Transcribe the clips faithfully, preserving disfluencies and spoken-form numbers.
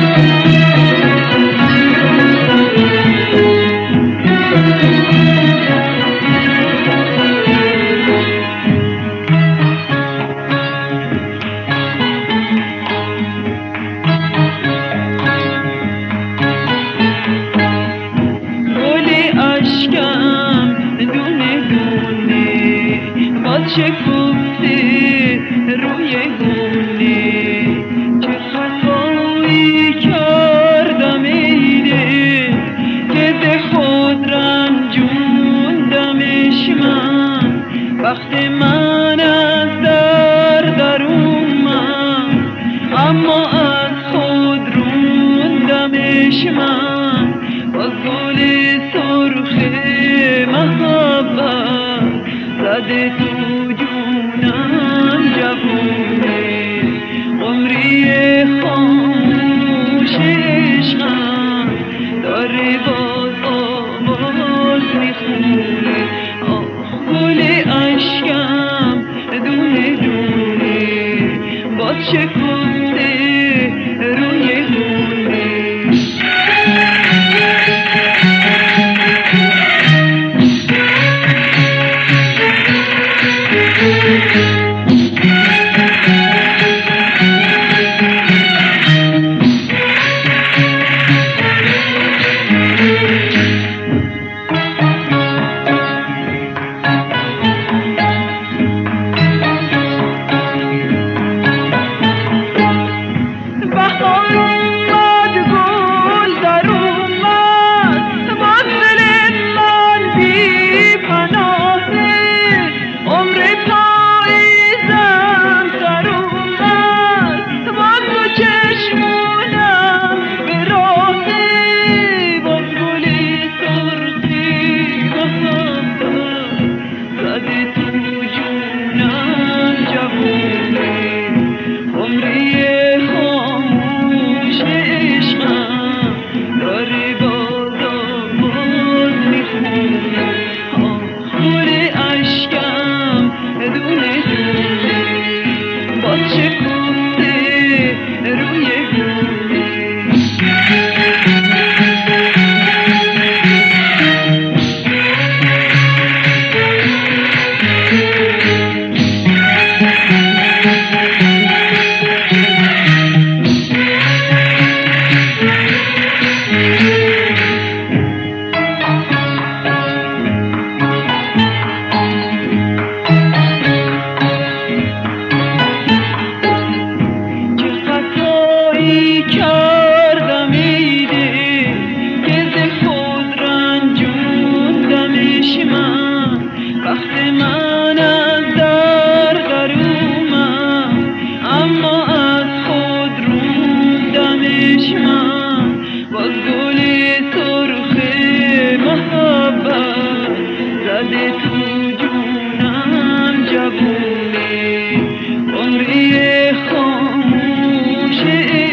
شکفته روی گونه چه خطایی کردم ایده که به خود رنجوندمش من وقت من از در در اومد اما از خود روندمش من باز گل سرخ محبت زده تو جونم جوونه عمری خاموش عشقم داره باز آواز میخونه آه گل عشقم دونه دونه باز شکفته روی گونه کردم ایده که به خود رنجوندمش من وقت من از در در اومد اما از خود روندمش من باز گل سرخ محبت زده تو جونم جوونه عمری خاموش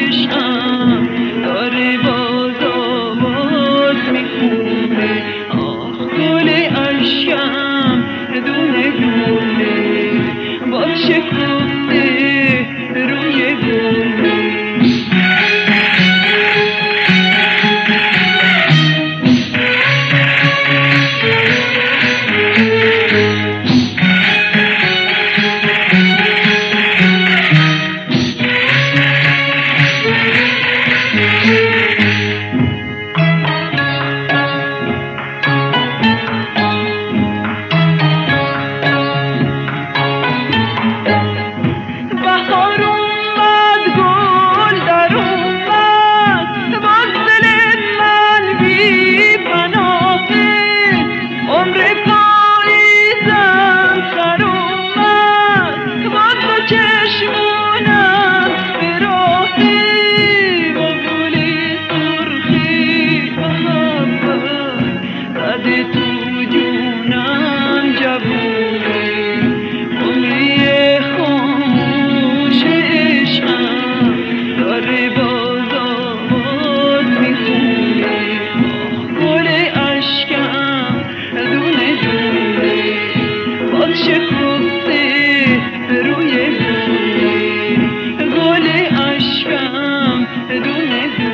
داره باز آواز میخونه آه گل عشقم دونه دونه باز شکفته روی گونه شکفته روی گونه گل عشقم دونه دونه